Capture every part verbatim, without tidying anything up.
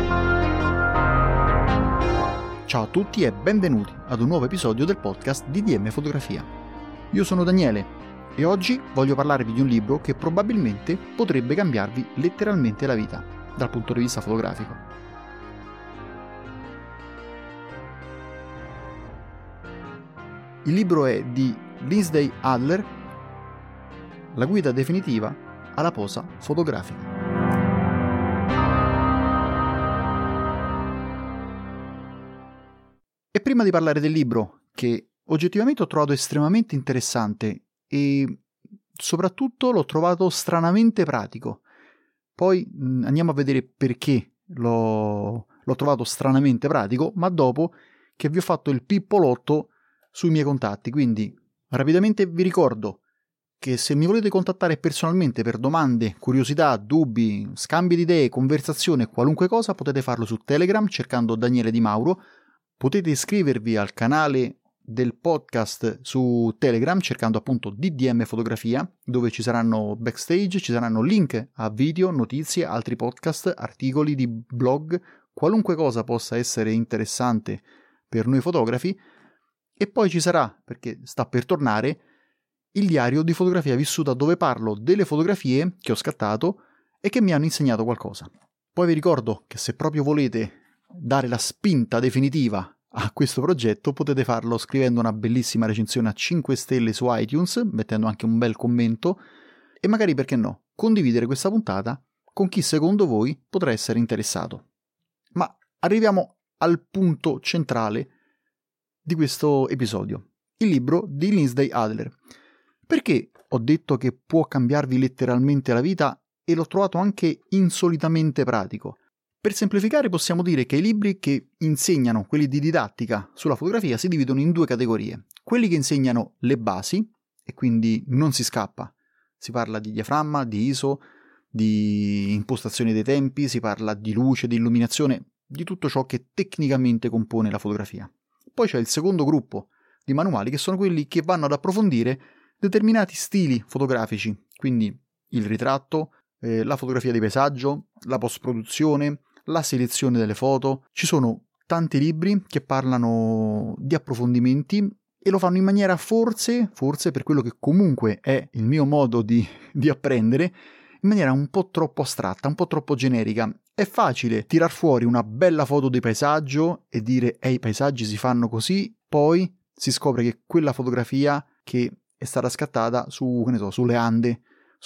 Ciao a tutti e benvenuti ad un nuovo episodio del podcast D D M Fotografia. Io sono Daniele e oggi voglio parlarvi di un libro che probabilmente potrebbe cambiarvi letteralmente la vita dal punto di vista fotografico. Il libro è di Lindsay Adler, La guida definitiva alla posa fotografica. E prima di parlare del libro, che oggettivamente ho trovato estremamente interessante e soprattutto l'ho trovato stranamente pratico, poi mh, andiamo a vedere perché l'ho, l'ho trovato stranamente pratico, ma dopo che vi ho fatto il pippolotto sui miei contatti. Quindi rapidamente vi ricordo che se mi volete contattare personalmente per domande, curiosità, dubbi, scambi di idee, conversazione, qualunque cosa, potete farlo su Telegram cercando Daniele Di Mauro. Potete iscrivervi al canale del podcast su Telegram cercando appunto D D M Fotografia, dove ci saranno backstage, ci saranno link a video, notizie, altri podcast, articoli di blog, qualunque cosa possa essere interessante per noi fotografi. E poi ci sarà, perché sta per tornare, il diario di fotografia vissuta, dove parlo delle fotografie che ho scattato e che mi hanno insegnato qualcosa. Poi vi ricordo che se proprio volete dare la spinta definitiva a questo progetto, potete farlo scrivendo una bellissima recensione a cinque stelle su iTunes, mettendo anche un bel commento e magari, perché no, condividere questa puntata con chi secondo voi potrà essere interessato. Ma arriviamo al punto centrale di questo episodio, il libro di Lindsay Adler. Perché ho detto che può cambiarvi letteralmente la vita e l'ho trovato anche insolitamente pratico? Per semplificare possiamo dire che i libri che insegnano, quelli di didattica sulla fotografia, si dividono in due categorie. Quelli che insegnano le basi, e quindi non si scappa. Si parla di diaframma, di I S O, di impostazione dei tempi, si parla di luce, di illuminazione, di tutto ciò che tecnicamente compone la fotografia. Poi c'è il secondo gruppo di manuali, che sono quelli che vanno ad approfondire determinati stili fotografici, quindi il ritratto, eh, la fotografia di paesaggio, la post-produzione, la selezione delle foto. Ci sono tanti libri che parlano di approfondimenti e lo fanno in maniera forse, forse per quello che comunque è il mio modo di, di apprendere, in maniera un po' troppo astratta, un po' troppo generica. È facile tirar fuori una bella foto di paesaggio e dire «eh, i paesaggi si fanno così», poi si scopre che quella fotografia che è stata scattata su, che ne so, sulle Ande,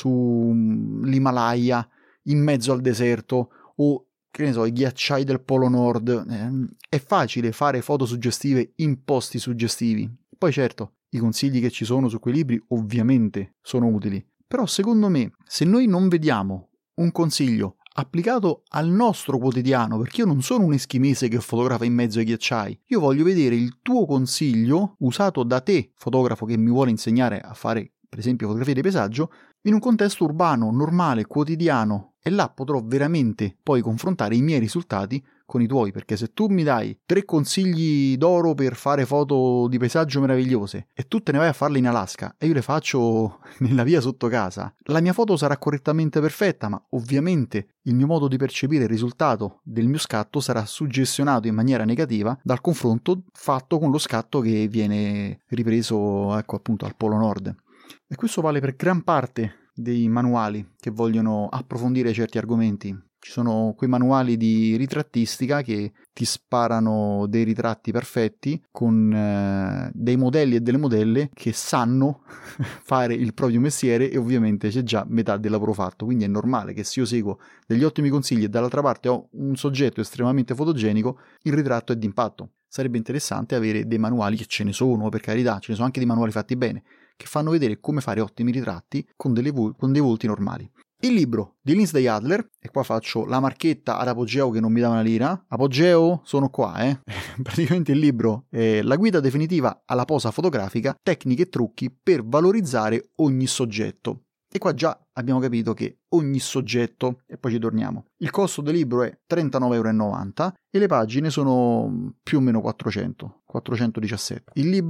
sull'Himalaya, in mezzo al deserto, o che ne so, i ghiacciai del Polo Nord. Eh, è facile fare foto suggestive in posti suggestivi. Poi certo, i consigli che ci sono su quei libri ovviamente sono utili, però secondo me, se noi non vediamo un consiglio applicato al nostro quotidiano, perché io non sono un eschimese che fotografa in mezzo ai ghiacciai, io voglio vedere il tuo consiglio usato da te, fotografo che mi vuole insegnare a fare per esempio fotografia di paesaggio, in un contesto urbano, normale, quotidiano, e là potrò veramente poi confrontare i miei risultati con i tuoi, perché se tu mi dai tre consigli d'oro per fare foto di paesaggio meravigliose e tu te ne vai a farle in Alaska e io le faccio nella via sotto casa, la mia foto sarà correttamente perfetta, ma ovviamente il mio modo di percepire il risultato del mio scatto sarà suggestionato in maniera negativa dal confronto fatto con lo scatto che viene ripreso, ecco, appunto al Polo Nord. E questo vale per gran parte dei manuali che vogliono approfondire certi argomenti. Ci sono quei manuali di ritrattistica che ti sparano dei ritratti perfetti con eh, dei modelli e delle modelle che sanno fare il proprio mestiere, e ovviamente c'è già metà del lavoro fatto. Quindi è normale che se io seguo degli ottimi consigli e dall'altra parte ho un soggetto estremamente fotogenico, il ritratto è d'impatto. Sarebbe interessante avere dei manuali, che ce ne sono, per carità, ce ne sono anche dei manuali fatti bene, che fanno vedere come fare ottimi ritratti con, delle vo- con dei volti normali. Il libro di Lindsay Adler, e qua faccio la marchetta ad Apogeo che non mi dà una lira. Apogeo, sono qua, eh. Praticamente il libro è La guida definitiva alla posa fotografica, tecniche e trucchi per valorizzare ogni soggetto. E qua già abbiamo capito che ogni soggetto, e poi ci torniamo. Il costo del libro è trentanove virgola novanta euro e le pagine sono più o meno quattrocento, quattrocentodiciassette. Il libro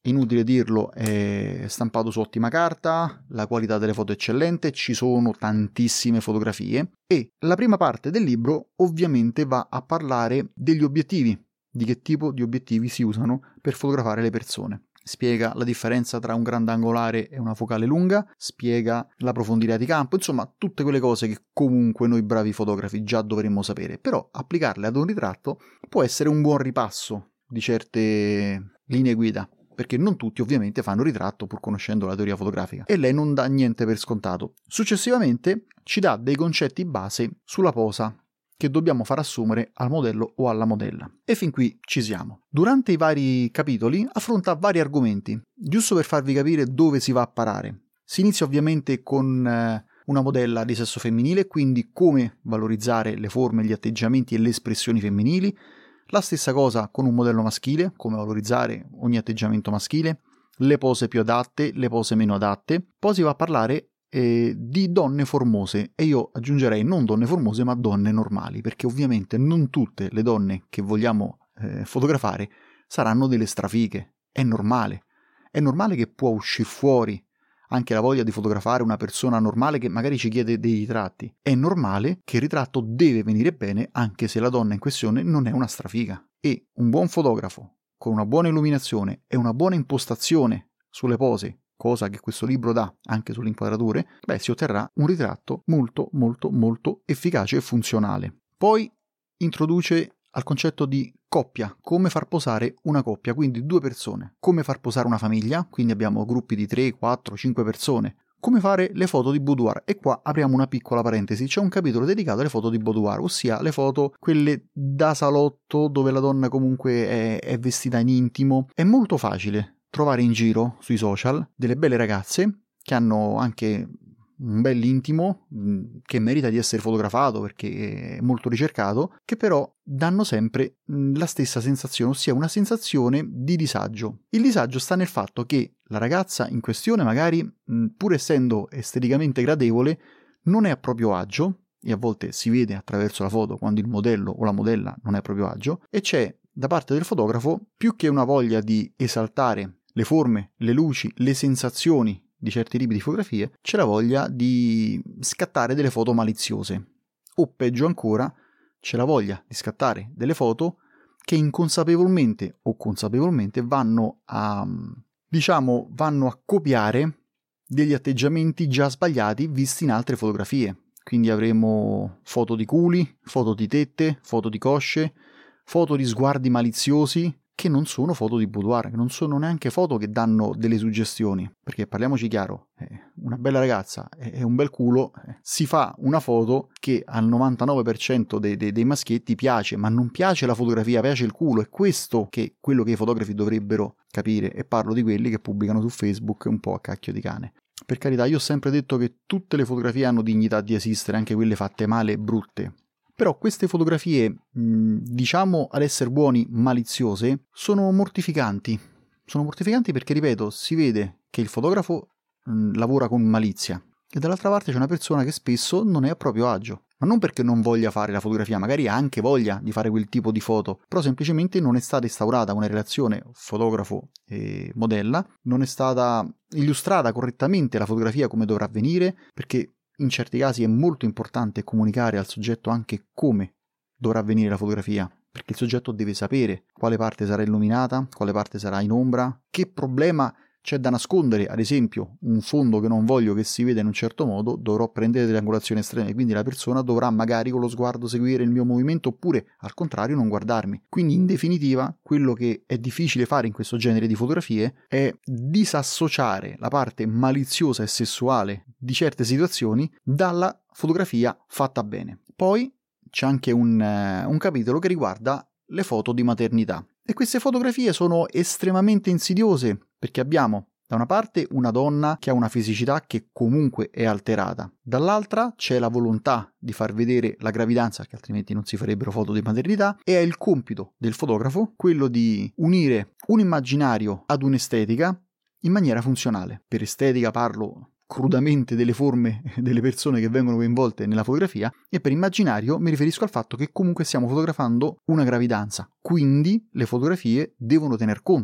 inutile dirlo, è stampato su ottima carta, la qualità delle foto è eccellente, ci sono tantissime fotografie e la prima parte del libro ovviamente va a parlare degli obiettivi, di che tipo di obiettivi si usano per fotografare le persone. Spiega la differenza tra un grandangolare e una focale lunga, spiega la profondità di campo, insomma tutte quelle cose che comunque noi bravi fotografi già dovremmo sapere, però applicarle ad un ritratto può essere un buon ripasso di certe linee guida, perché non tutti ovviamente fanno ritratto pur conoscendo la teoria fotografica e lei non dà niente per scontato. Successivamente ci dà dei concetti base sulla posa che dobbiamo far assumere al modello o alla modella. E fin qui ci siamo. Durante i vari capitoli affronta vari argomenti, giusto per farvi capire dove si va a parare. Si inizia ovviamente con eh, una modella di sesso femminile, quindi come valorizzare le forme, gli atteggiamenti e le espressioni femminili. La stessa cosa con un modello maschile, come valorizzare ogni atteggiamento maschile, le pose più adatte, le pose meno adatte. Poi si va a parlare eh, di donne formose, e io aggiungerei non donne formose ma donne normali, perché ovviamente non tutte le donne che vogliamo eh, fotografare saranno delle strafighe. È normale, è normale che può uscire fuori anche la voglia di fotografare una persona normale che magari ci chiede dei ritratti. È normale che il ritratto deve venire bene anche se la donna in questione non è una strafiga. E un buon fotografo con una buona illuminazione e una buona impostazione sulle pose, cosa che questo libro dà anche sulle inquadrature, beh, si otterrà un ritratto molto molto molto efficace e funzionale. Poi introduce al concetto di coppia, come far posare una coppia, quindi due persone, come far posare una famiglia, quindi abbiamo gruppi di tre, quattro, cinque persone, come fare le foto di boudoir, e qua apriamo una piccola parentesi, c'è un capitolo dedicato alle foto di boudoir, ossia le foto quelle da salotto dove la donna comunque è, è vestita in intimo. È molto facile trovare in giro sui social delle belle ragazze che hanno anche un bel intimo che merita di essere fotografato perché è molto ricercato, che però danno sempre la stessa sensazione, ossia una sensazione di disagio. Il disagio sta nel fatto che la ragazza in questione magari, pur essendo esteticamente gradevole, non è a proprio agio, e a volte si vede attraverso la foto quando il modello o la modella non è a proprio agio, e c'è da parte del fotografo più che una voglia di esaltare le forme, le luci, le sensazioni di certi tipi di fotografie, c'è la voglia di scattare delle foto maliziose, o peggio ancora c'è la voglia di scattare delle foto che inconsapevolmente o consapevolmente vanno a, diciamo, vanno a copiare degli atteggiamenti già sbagliati visti in altre fotografie. Quindi avremo foto di culi, foto di tette, foto di cosce, foto di sguardi maliziosi, che non sono foto di boudoir, che non sono neanche foto che danno delle suggestioni, perché parliamoci chiaro, eh, una bella ragazza e un bel culo, eh, si fa una foto che al novantanove per cento dei, dei, dei maschietti piace, ma non piace la fotografia, piace il culo. È questo che quello che i fotografi dovrebbero capire, e parlo di quelli che pubblicano su Facebook un po' a cacchio di cane. Per carità, io ho sempre detto che tutte le fotografie hanno dignità di esistere, anche quelle fatte male e brutte. Però queste fotografie, diciamo ad essere buoni, maliziose, sono mortificanti. Sono mortificanti perché, ripeto, si vede che il fotografo mh, lavora con malizia e dall'altra parte c'è una persona che spesso non è a proprio agio. Ma non perché non voglia fare la fotografia, magari ha anche voglia di fare quel tipo di foto, però semplicemente non è stata instaurata una relazione fotografo e modella, non è stata illustrata correttamente la fotografia come dovrà avvenire, perché in certi casi è molto importante comunicare al soggetto anche come dovrà avvenire la fotografia, perché il soggetto deve sapere quale parte sarà illuminata, quale parte sarà in ombra, che problema c'è da nascondere. Ad esempio, un fondo che non voglio che si veda in un certo modo, dovrò prendere delle angolazioni estreme, quindi la persona dovrà magari con lo sguardo seguire il mio movimento, oppure al contrario non guardarmi. Quindi in definitiva quello che è difficile fare in questo genere di fotografie è disassociare la parte maliziosa e sessuale di certe situazioni dalla fotografia fatta bene. Poi c'è anche un, uh, un capitolo che riguarda le foto di maternità. E queste fotografie sono estremamente insidiose, perché abbiamo da una parte una donna che ha una fisicità che comunque è alterata, dall'altra c'è la volontà di far vedere la gravidanza, che altrimenti non si farebbero foto di maternità, e è il compito del fotografo quello di unire un immaginario ad un'estetica in maniera funzionale. Per estetica parlo crudamente delle forme delle persone che vengono coinvolte nella fotografia, e per immaginario mi riferisco al fatto che comunque stiamo fotografando una gravidanza, quindi le fotografie devono tener conto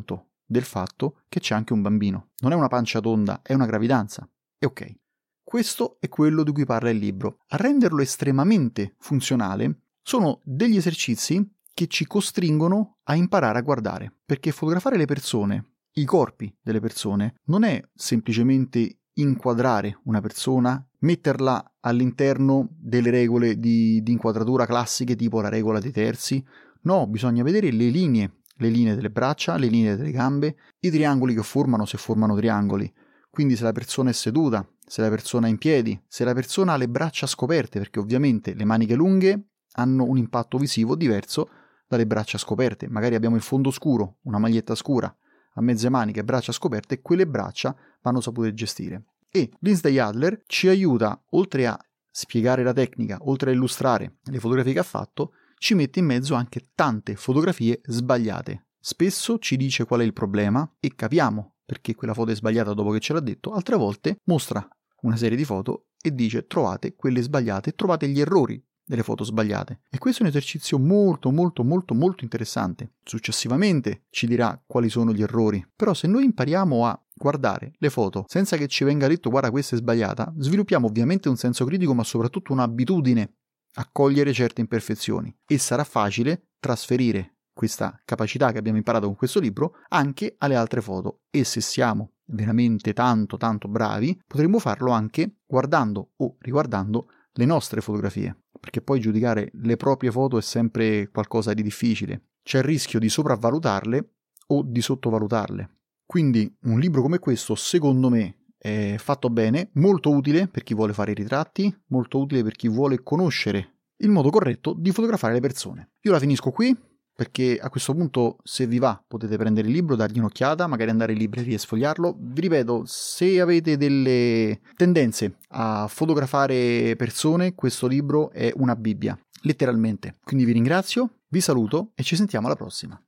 del fatto che c'è anche un bambino. Non è una pancia tonda, è una gravidanza. E ok. Questo è quello di cui parla il libro. A renderlo estremamente funzionale sono degli esercizi che ci costringono a imparare a guardare, perché fotografare le persone, i corpi delle persone, non è semplicemente inquadrare una persona, metterla all'interno delle regole di, di inquadratura classiche, tipo la regola dei terzi. No, bisogna vedere le linee, le linee delle braccia, le linee delle gambe, i triangoli che formano, se formano triangoli. Quindi se la persona è seduta, se la persona è in piedi, se la persona ha le braccia scoperte, perché ovviamente le maniche lunghe hanno un impatto visivo diverso dalle braccia scoperte. Magari abbiamo il fondo scuro, una maglietta scura, a mezze maniche, braccia scoperte, quelle braccia vanno sapute gestire. E Lindsay Adler ci aiuta, oltre a spiegare la tecnica, oltre a illustrare le fotografie che ha fatto, ci mette in mezzo anche tante fotografie sbagliate. Spesso ci dice qual è il problema e capiamo perché quella foto è sbagliata dopo che ce l'ha detto, altre volte mostra una serie di foto e dice trovate quelle sbagliate, trovate gli errori delle foto sbagliate. E questo è un esercizio molto molto molto molto interessante. Successivamente ci dirà quali sono gli errori, però se noi impariamo a guardare le foto senza che ci venga detto guarda questa è sbagliata, sviluppiamo ovviamente un senso critico ma soprattutto un'abitudine a cogliere certe imperfezioni e sarà facile trasferire questa capacità che abbiamo imparato con questo libro anche alle altre foto. E se siamo veramente tanto tanto bravi potremmo farlo anche guardando o riguardando le nostre fotografie, perché poi giudicare le proprie foto è sempre qualcosa di difficile. C'è il rischio di sopravvalutarle o di sottovalutarle. Quindi un libro come questo, secondo me, è fatto bene, molto utile per chi vuole fare i ritratti, molto utile per chi vuole conoscere il modo corretto di fotografare le persone. Io la finisco qui, perché a questo punto, se vi va, potete prendere il libro, dargli un'occhiata, magari andare in libreria e sfogliarlo. Vi ripeto, se avete delle tendenze a fotografare persone, questo libro è una Bibbia, letteralmente. Quindi vi ringrazio, vi saluto e ci sentiamo alla prossima.